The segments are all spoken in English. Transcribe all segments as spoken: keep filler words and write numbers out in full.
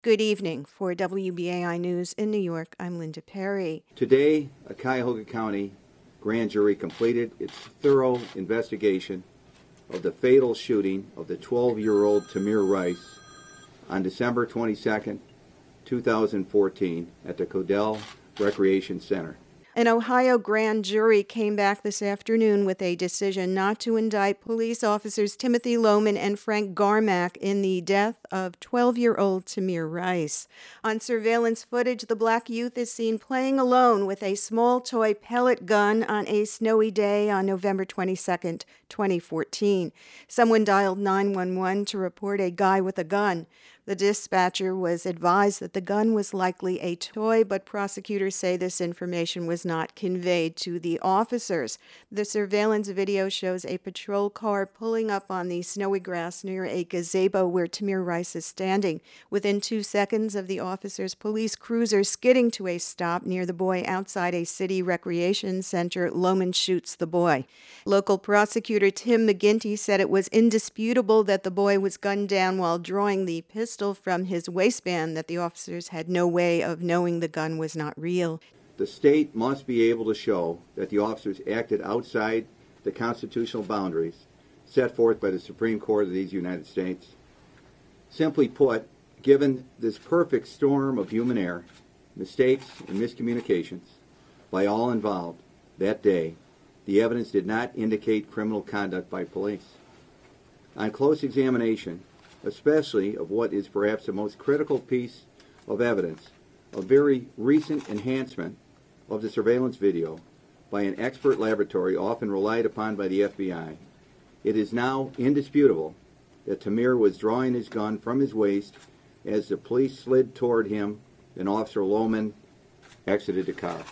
Good evening. For W B A I News in New York, I'm Linda Perry. Today, a Cuyahoga County grand jury completed its thorough investigation of the fatal shooting of the twelve-year-old Tamir Rice on December twenty-second, two thousand fourteen at the Codell Recreation Center. An Ohio grand jury came back this afternoon with a decision not to indict police officers Timothy Lohman and Frank Garmack in the death of twelve-year-old Tamir Rice. On surveillance footage, the black youth is seen playing alone with a small toy pellet gun on a snowy day on November twenty-second, twenty fourteen. Someone dialed nine one one to report a guy with a gun. The dispatcher was advised that the gun was likely a toy, but prosecutors say this information was not conveyed to the officers. The surveillance video shows a patrol car pulling up on the snowy grass near a gazebo where Tamir Rice is standing. Within two seconds of the officer's police cruiser skidding to a stop near the boy outside a city recreation center, Lohman shoots the boy. Local prosecutor Tim McGinty said it was indisputable that the boy was gunned down while drawing the pistol from his waistband, that the officers had no way of knowing the gun was not real. The state must be able to show that the officers acted outside the constitutional boundaries set forth by the Supreme Court of these United States. Simply put, given this perfect storm of human error, mistakes, and miscommunications by all involved that day, the evidence did not indicate criminal conduct by police. On close examination, especially of what is perhaps the most critical piece of evidence, a very recent enhancement of the surveillance video by an expert laboratory often relied upon by the F B I, it is now indisputable that Tamir was drawing his gun from his waist as the police slid toward him and Officer Lohman exited the car.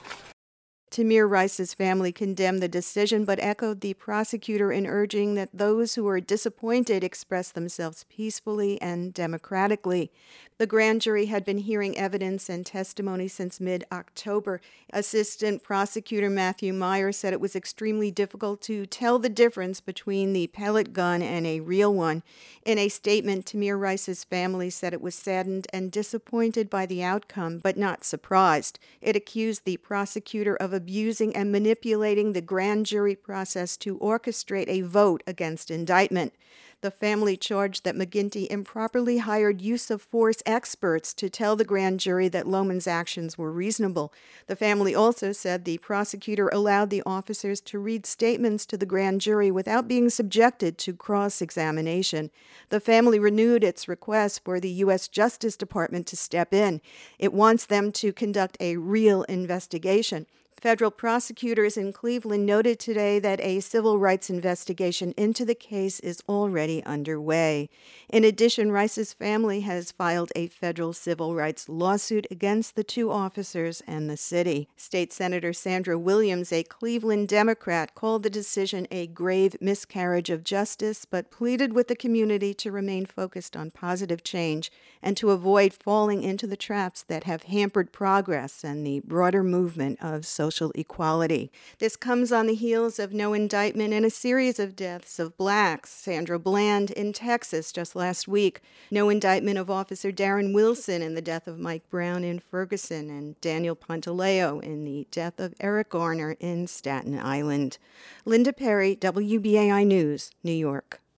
Tamir Rice's family condemned the decision, but echoed the prosecutor in urging that those who were disappointed express themselves peacefully and democratically. The grand jury had been hearing evidence and testimony since mid-October. Assistant Prosecutor Matthew Meyer said it was extremely difficult to tell the difference between the pellet gun and a real one. In a statement, Tamir Rice's family said it was saddened and disappointed by the outcome, but not surprised. It accused the prosecutor of abusing and manipulating the grand jury process to orchestrate a vote against indictment. The family charged that McGinty improperly hired use of force experts to tell the grand jury that Lohman's actions were reasonable. The family also said the prosecutor allowed the officers to read statements to the grand jury without being subjected to cross-examination. The family renewed its request for the U S Justice Department to step in. It wants them to conduct a real investigation. Federal prosecutors in Cleveland noted today that a civil rights investigation into the case is already underway. In addition, Rice's family has filed a federal civil rights lawsuit against the two officers and the city. State Senator Sandra Williams, a Cleveland Democrat, called the decision a grave miscarriage of justice, but pleaded with the community to remain focused on positive change and to avoid falling into the traps that have hampered progress and the broader movement of social Social equality. This comes on the heels of no indictment in a series of deaths of blacks. Sandra Bland in Texas just last week. No indictment of Officer Darren Wilson in the death of Mike Brown in Ferguson, and Daniel Pantaleo in the death of Eric Garner in Staten Island. Linda Perry, W B A I News, New York.